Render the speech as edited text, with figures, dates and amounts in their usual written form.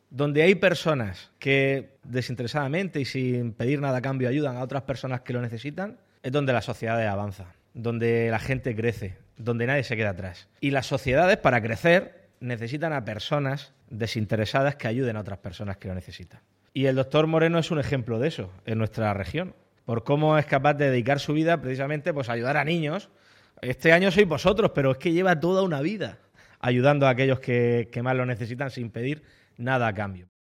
donde hay personas que desinteresadamente y sin pedir nada a cambio ayudan a otras personas que lo necesitan, es donde la sociedad avanza, donde la gente crece, donde nadie se queda atrás. Y las sociedades, para crecer, necesitan a personas desinteresadas que ayuden a otras personas que lo necesitan. Y el doctor Moreno es un ejemplo de eso en nuestra región, por cómo es capaz de dedicar su vida precisamente pues, a ayudar a niños. Este año sois vosotros, pero es que lleva toda una vida ayudando a aquellos que más lo necesitan sin pedir nada a cambio.